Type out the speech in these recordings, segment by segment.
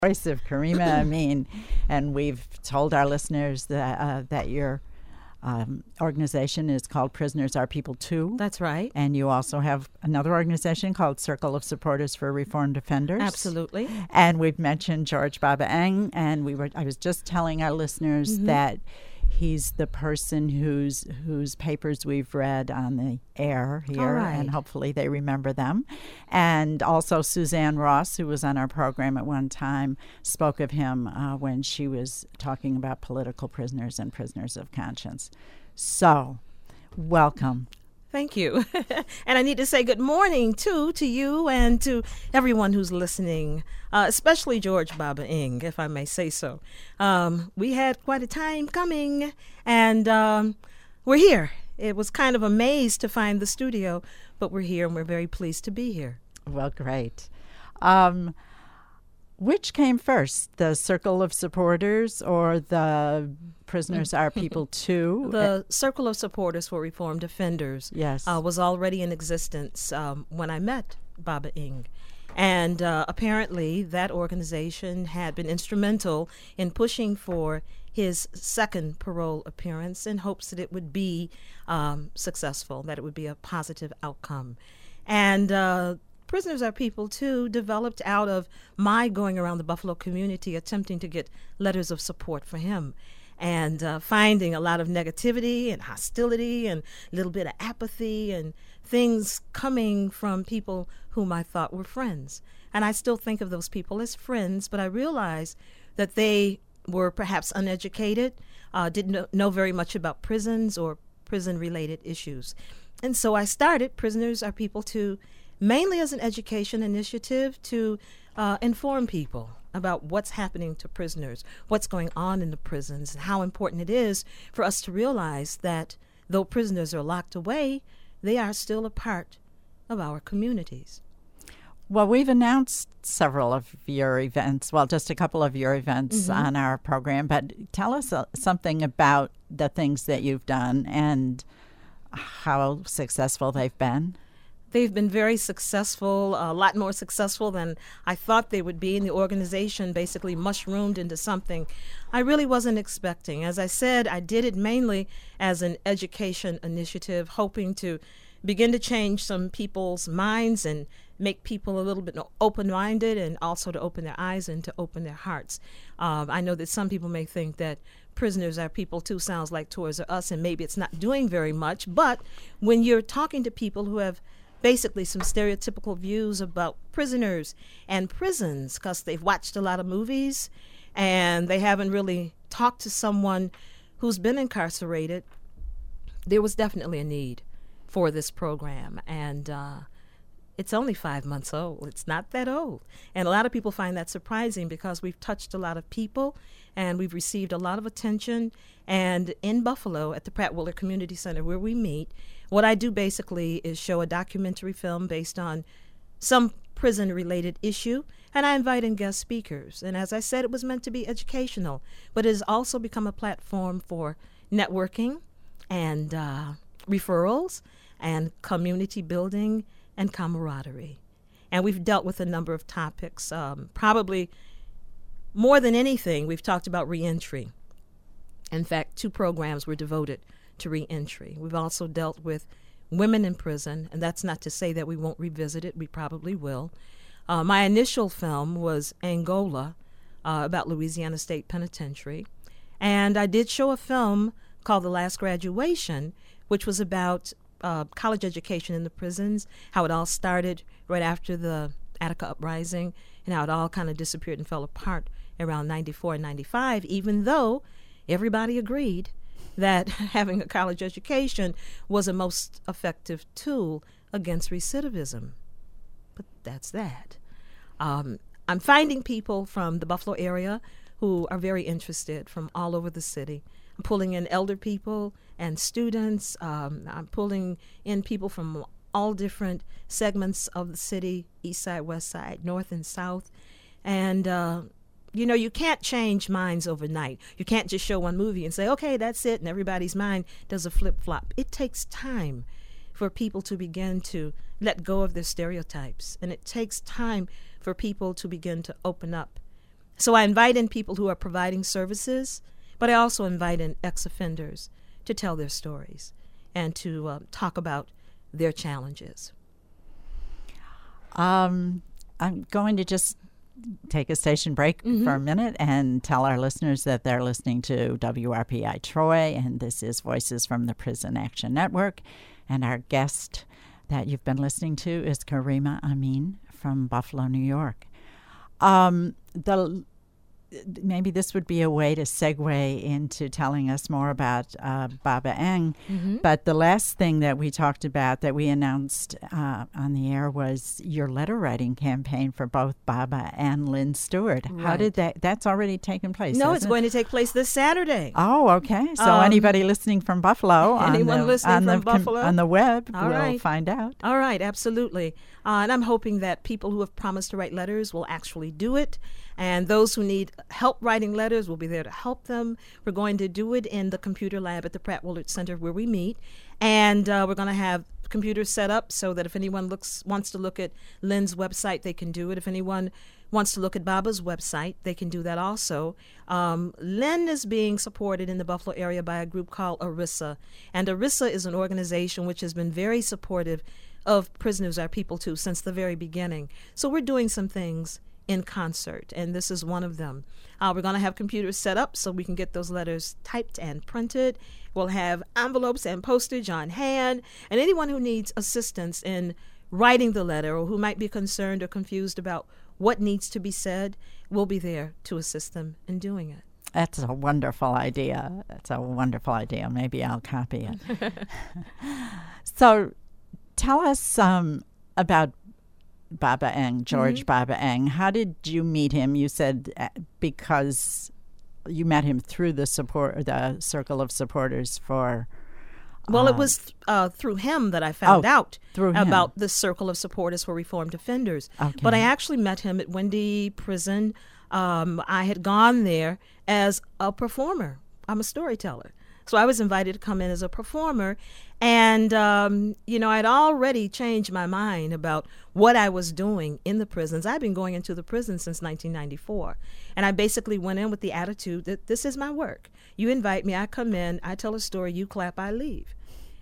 Voice of Karima Amin, and we've told our listeners that your organization is called Prisoners Are People Too. That's right. And you also have another organization called Circle of Supporters for Reformed Offenders. Absolutely. And we've mentioned George Baba Eng, and I was just telling our listeners that he's the person whose papers we've read on the air here, and hopefully they remember them. And also Suzanne Ross, who was on our program at one time, spoke of him when she was talking about political prisoners and prisoners of conscience. So, welcome. Thank you. And I need to say good morning, too, to you and to everyone who's listening, especially George Baba Eng, if I may say so. We had quite a time coming, and we're here. It was kind of a maze to find the studio, but we're here, and we're very pleased to be here. Well, great. Which came first, the Circle of Supporters or the Prisoners Are People Too? The Circle of Supporters for Reformed Offenders was already in existence when I met Baba Eng. And apparently that organization had been instrumental in pushing for his second parole appearance in hopes that it would be successful, that it would be a positive outcome. And Prisoners Are People Too developed out of my going around the Buffalo community attempting to get letters of support for him and finding a lot of negativity and hostility and a little bit of apathy and things coming from people whom I thought were friends. And I still think of those people as friends, but I realized that they were perhaps uneducated, didn't know very much about prisons or prison-related issues. And so I started Prisoners Are People Too mainly as an education initiative to inform people about what's happening to prisoners, what's going on in the prisons, and how important it is for us to realize that though prisoners are locked away, they are still a part of our communities. Well, we've announced several of your events, well, just a couple of your events on our program, but tell us something about the things that you've done and how successful they've been. They've been very successful, a lot more successful than I thought they would be, and the organization basically mushroomed into something I really wasn't expecting. As I said, I did it mainly as an education initiative, hoping to begin to change some people's minds and make people a little bit open-minded and also to open their eyes and to open their hearts. I know that some people may think that Prisoners Are People Too sounds like Toys R Us, and maybe it's not doing very much, but when you're talking to people who have basically some stereotypical views about prisoners and prisons because they've watched a lot of movies and they haven't really talked to someone who's been incarcerated, there was definitely a need for this program. And it's only 5 months old. It's not that old. And a lot of people find that surprising because we've touched a lot of people and we've received a lot of attention. And in Buffalo at the Pratt Willer Community Center where we meet, what I do basically is show a documentary film based on some prison-related issue, and I invite in guest speakers. And as I said, it was meant to be educational, but it has also become a platform for networking and referrals and community building and camaraderie. And we've dealt with a number of topics. Probably more than anything, we've talked about reentry. In fact, 2 programs were devoted to reentry. We've also dealt with women in prison, and that's not to say that we won't revisit it. We probably will. My initial film was Angola, about Louisiana State Penitentiary. And I did show a film called The Last Graduation, which was about college education in the prisons, how it all started right after the Attica Uprising, and how it all kind of disappeared and fell apart around 94 and 95, even though everybody agreed that having a college education was a most effective tool against recidivism. But that's that. I'm finding people from the Buffalo area who are very interested from all over the city. I'm pulling in elder people and students. I'm pulling in people from all different segments of the city, east side, west side, north and south. And you know, you can't change minds overnight. You can't just show one movie and say, okay, that's it, and everybody's mind does a flip-flop. It takes time for people to begin to let go of their stereotypes, and it takes time for people to begin to open up. So I invite in people who are providing services, but I also invite in ex-offenders to tell their stories and to talk about their challenges. I'm going to just take a station break for a minute and tell our listeners that they're listening to WRPI Troy, and this is Voices from the Prison Action Network. And our guest that you've been listening to is Karima Amin from Buffalo, New York. Maybe this would be a way to segue into telling us more about Baba Eng. But the last thing that we talked about, that we announced on the air, was your letter writing campaign for both Baba and Lynn Stewart. Right. How did that's already taken place? No, it's going to take place this Saturday. Oh, okay. So anybody listening from Buffalo, Buffalo on the web, All will right. find out. All right, absolutely. And I'm hoping that people who have promised to write letters will actually do it. And those who need help writing letters, will be there to help them. We're going to do it in the computer lab at the Pratt Willard Center where we meet. And we're going to have computers set up so that if anyone wants to look at Lynn's website, they can do it. If anyone wants to look at Baba's website, they can do that also. Lynn is being supported in the Buffalo area by a group called ERISA. And ERISA is an organization which has been very supportive of Prisoners Are People Too since the very beginning. So we're doing some things in concert, and this is one of them. We're going to have computers set up so we can get those letters typed and printed. We'll have envelopes and postage on hand, and anyone who needs assistance in writing the letter or who might be concerned or confused about what needs to be said, we'll be there to assist them in doing it. That's a wonderful idea. Maybe I'll copy it. So tell us about Baba Eng, George Baba Eng. How did you meet him? You said because you met him through the circle of supporters for. Well, it was through him that I found out about the circle of supporters for reformed offenders. Okay. But I actually met him at Wendy Prison. I had gone there as a performer. I'm a storyteller. So I was invited to come in as a performer. And, I'd already changed my mind about what I was doing in the prisons. I've been going into the prison since 1994. And I basically went in with the attitude that this is my work. You invite me, I come in, I tell a story, you clap, I leave.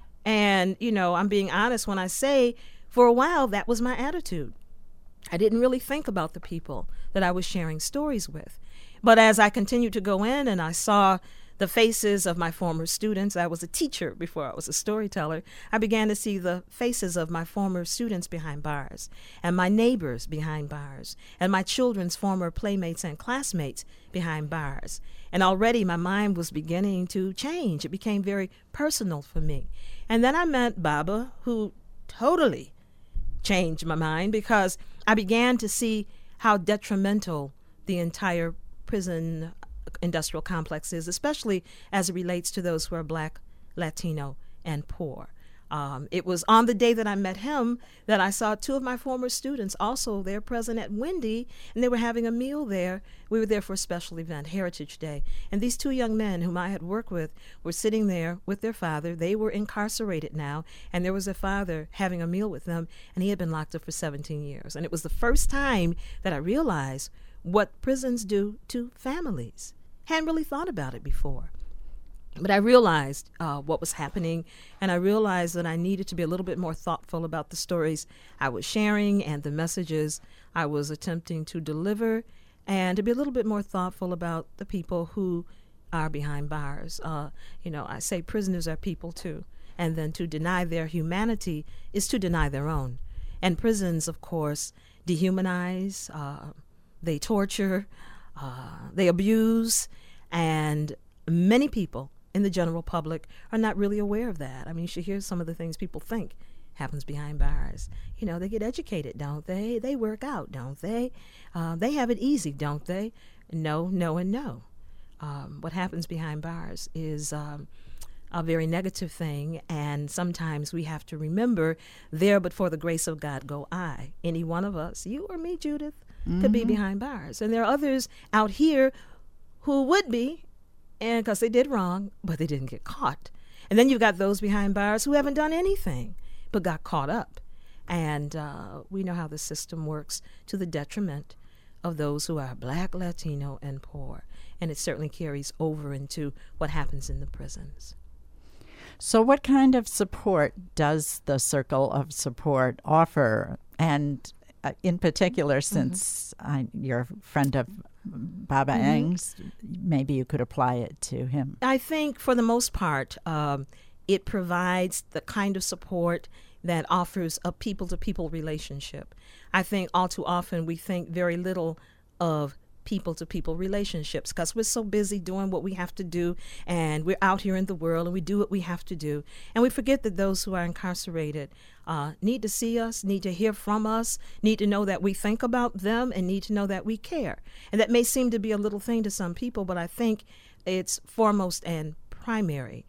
And, I'm being honest when I say for a while that was my attitude. I didn't really think about the people that I was sharing stories with. But as I continued to go in and I saw the faces of my former students. I was a teacher before I was a storyteller. I began to see the faces of my former students behind bars, and my neighbors behind bars, and my children's former playmates and classmates behind bars. And already my mind was beginning to change. It became very personal for me. And then I met Baba, who totally changed my mind, because I began to see how detrimental the entire prison industrial complex is, especially as it relates to those who are Black, Latino, and poor. It was on the day that I met him that I saw two of my former students also there present at Wendy, and they were having a meal there. We were there for a special event, Heritage Day. And these two young men whom I had worked with were sitting there with their father. They were incarcerated now, and there was their father having a meal with them, and he had been locked up for 17 years. And it was the first time that I realized what prisons do to families. Hadn't really thought about it before. But I realized what was happening, and I realized that I needed to be a little bit more thoughtful about the stories I was sharing and the messages I was attempting to deliver, and to be a little bit more thoughtful about the people who are behind bars. I say prisoners are people too, and then to deny their humanity is to deny their own. And prisons, of course, dehumanize, they torture, they abuse, and many people in the general public are not really aware of that. I mean, you should hear some of the things people think happens behind bars. They get educated, don't they? They work out, don't they? They have it easy, don't they? No, and no. What happens behind bars is a very negative thing, and sometimes we have to remember, there but for the grace of God go I. Any one of us, you or me, Judith, could be behind bars. And there are others out here who would be, and because they did wrong, but they didn't get caught. And then you've got those behind bars who haven't done anything but got caught up. And we know how the system works to the detriment of those who are Black, Latino, and poor. And it certainly carries over into what happens in the prisons. So what kind of support does the Circle of Support offer? And in particular, since you're a friend of Baba Eng's, maybe you could apply it to him. I think for the most part, it provides the kind of support that offers a people-to-people relationship. I think all too often we think very little of people-to-people relationships because we're so busy doing what we have to do, and we're out here in the world and we do what we have to do. And we forget that those who are incarcerated need to see us, need to hear from us, need to know that we think about them, and need to know that we care. And that may seem to be a little thing to some people, but I think it's foremost and primary.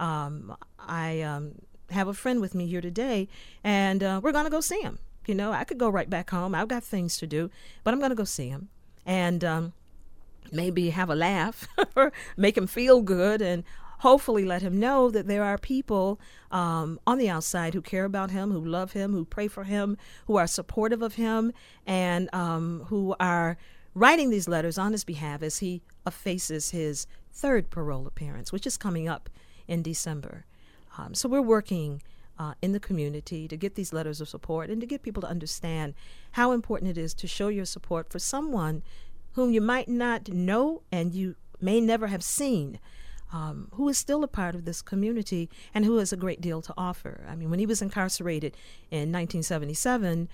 I have a friend with me here today, and we're going to go see him. You know, I could go right back home. I've got things to do, but I'm going to go see him. And maybe have a laugh, or make him feel good, and hopefully let him know that there are people on the outside who care about him, who love him, who pray for him, who are supportive of him, and who are writing these letters on his behalf as he faces his third parole appearance, which is coming up in December. So we're working in the community to get these letters of support and to get people to understand how important it is to show your support for someone whom you might not know and you may never have seen, who is still a part of this community and who has a great deal to offer. I mean, when he was incarcerated in 1977,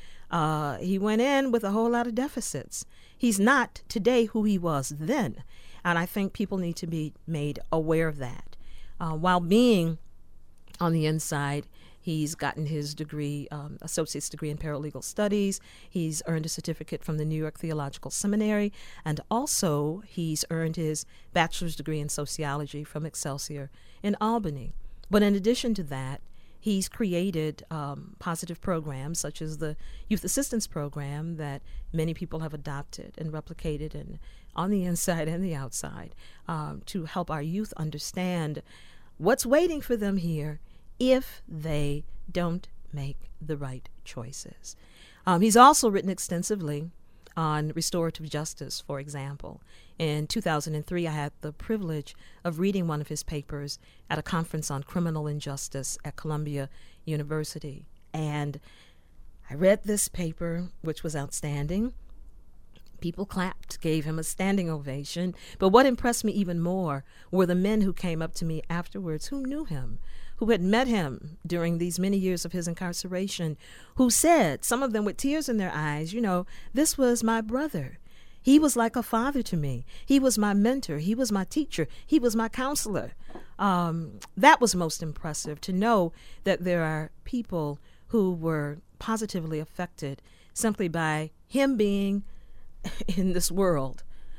he went in with a whole lot of deficits. He's not today who he was then, and I think people need to be made aware of that. While being on the inside, he's gotten his degree, associate's degree in paralegal studies. He's earned a certificate from the New York Theological Seminary, and also he's earned his bachelor's degree in sociology from Excelsior in Albany. But in addition to that, he's created positive programs such as the Youth Assistance Program that many people have adopted and replicated and on the inside and the outside to help our youth understand what's waiting for them here if they don't make the right choices. He's also written extensively on restorative justice, for example. In 2003, I had the privilege of reading one of his papers at a conference on criminal injustice at Columbia University. And I read this paper, which was outstanding. People clapped, gave him a standing ovation. But what impressed me even more were the men who came up to me afterwards who knew him, who had met him during these many years of his incarceration, who said, some of them with tears in their eyes, you know, this was my brother. He was like a father to me. He was my mentor. He was my teacher. He was my counselor. That was most impressive, to know that there are people who were positively affected simply by him being in this world.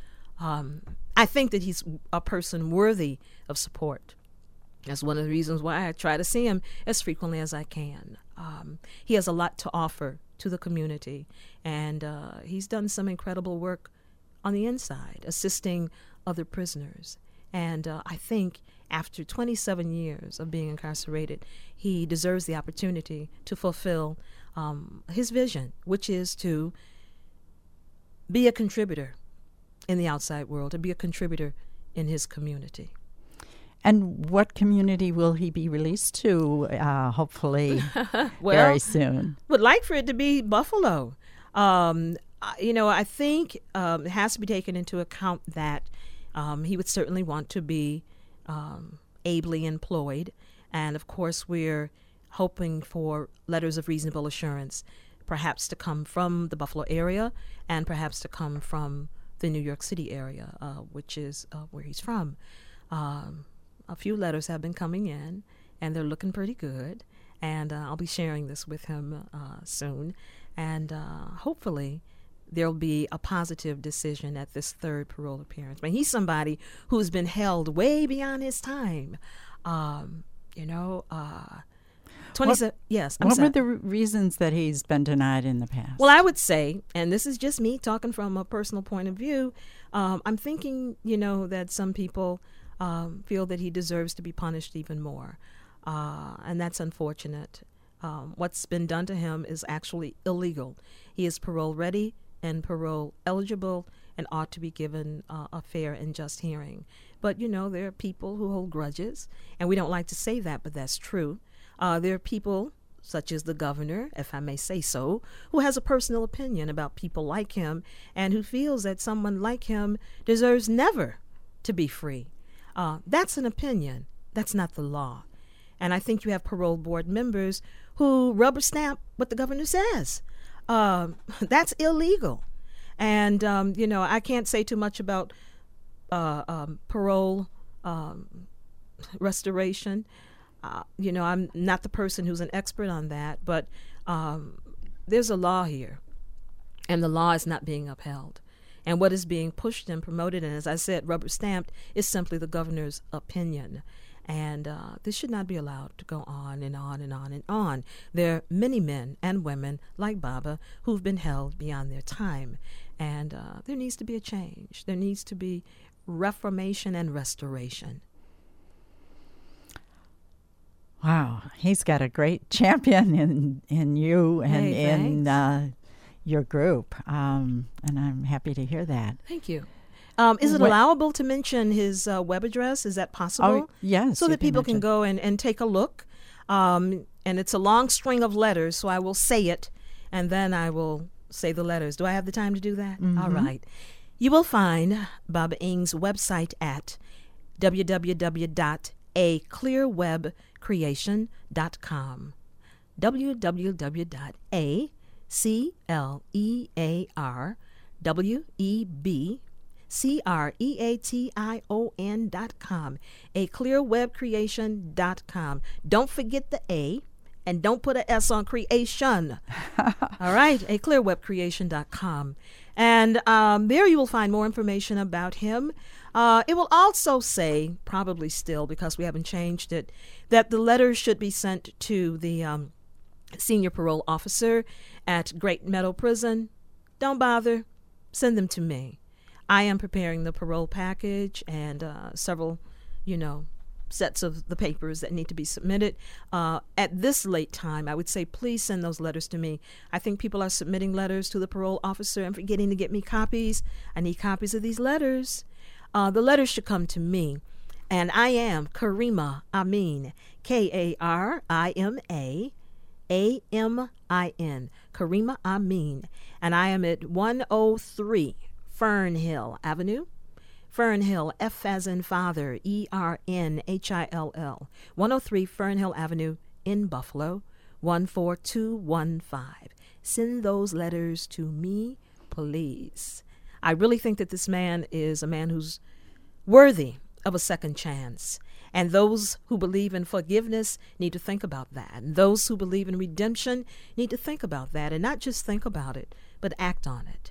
I think that he's a person worthy of support. That's one of the reasons why I try to see him as frequently as I can. He has a lot to offer to the community, and he's done some incredible work on the inside, assisting other prisoners. And I think after 27 years of being incarcerated, he deserves the opportunity to fulfill his vision, which is to be a contributor in the outside world, to be a contributor in his community. And what community will he be released to, hopefully, very soon? Would like for it to be Buffalo. You know, I think it has to be taken into account that he would certainly want to be ably employed. And, of course, we're hoping for letters of reasonable assurance, perhaps to come from the Buffalo area and perhaps to come from the New York City area, which is where he's from. A few letters have been coming in, and they're looking pretty good. And I'll be sharing this with him soon. And hopefully there'll be a positive decision at this third parole appearance. But he's somebody who's been held way beyond his time. You know, 27. Yes. What were the reasons that he's been denied in the past? Well, I would say, and this is just me talking from a personal point of view, I'm thinking, you know, that some people feel that he deserves to be punished even more. And that's unfortunate. What's been done to him is actually illegal. He is parole ready and parole eligible and ought to be given a fair and just hearing. But, you know, there are people who hold grudges, and we don't like to say that, but that's true. There are people, such as the governor, if I may say so, who has a personal opinion about people like him and who feels that someone like him deserves never to be free. That's an opinion. That's not the law. And I think you have parole board members who rubber stamp what the governor says. That's illegal. And, you know, I can't say too much about parole restoration. You know, I'm not the person who's an expert on that, but there's a law here, and the law is not being upheld. And what is being pushed and promoted, and as I said, rubber stamped, is simply the governor's opinion. And this should not be allowed to go on and on and on and on. There are many men and women like Baba who've been held beyond their time. And there needs to be a change. There needs to be reformation and restoration. Wow, he's got a great champion in you and in your group. And I'm happy to hear that. Thank you. Is it allowable to mention his web address? Is that possible? Oh, yes. So that people can go and take a look. And it's a long string of letters, so I will say it, and then I will say the letters. Do I have the time to do that? Mm-hmm. All right. You will find Baba Ng's website at www.aclearwebcreation.com. www.aclearwebcreation.com. aclearwebcreation.com. Don't forget the A, and don't put an S on creation. All right, aclearwebcreation.com. And there you will find more information about him. It will also say, probably still because we haven't changed it, that the letters should be sent to the senior parole officer at Great Meadow Prison. Don't bother. Send them to me. I am preparing the parole package and several, sets of the papers that need to be submitted. At this late time, I would say please send those letters to me. I think people are submitting letters to the parole officer and forgetting to get me copies. I need copies of these letters. The letters should come to me. And I am Karima Amin, Karima Amin, Karima Amin. And I am at 103 Fernhill Avenue. Fernhill, F as in father, ERNHILL, 103 Fernhill Avenue in Buffalo, 14215. Send those letters to me, please. I really think that this man is a man who's worthy of a second chance. And those who believe in forgiveness need to think about that. And those who believe in redemption need to think about that, and not just think about it, but act on it.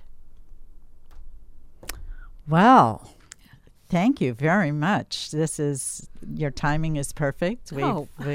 Well, thank you very much. Your timing is perfect. We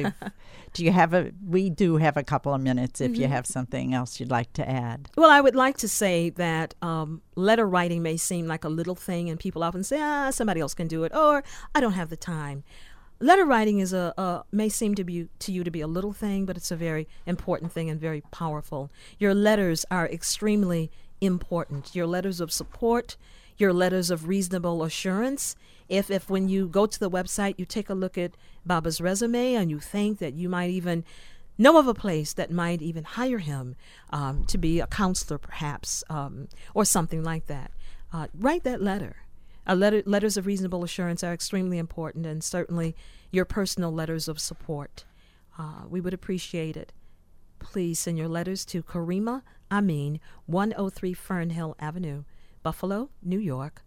do have a couple of minutes if you have something else you'd like to add. Well, I would like to say that letter writing may seem like a little thing, and people often say, somebody else can do it, or I don't have the time. Letter writing is may seem to you to be a little thing, but it's a very important thing and very powerful. Your letters are extremely important. Your letters of support, your letters of reasonable assurance. If when you go to the website, you take a look at Baba's resume and you think that you might even know of a place that might even hire him to be a counselor, perhaps, or something like that, write that letter. Letters of reasonable assurance are extremely important, and certainly your personal letters of support. We would appreciate it. Please send your letters to Karima Amin, 103 Fernhill Avenue, Buffalo, New York,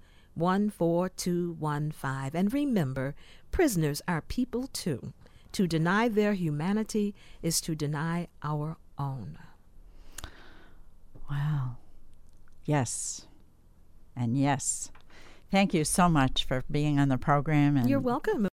14215. And remember, prisoners are people too. To deny their humanity is to deny our own. Wow. Yes. And yes. Thank you so much for being on the program. And you're welcome.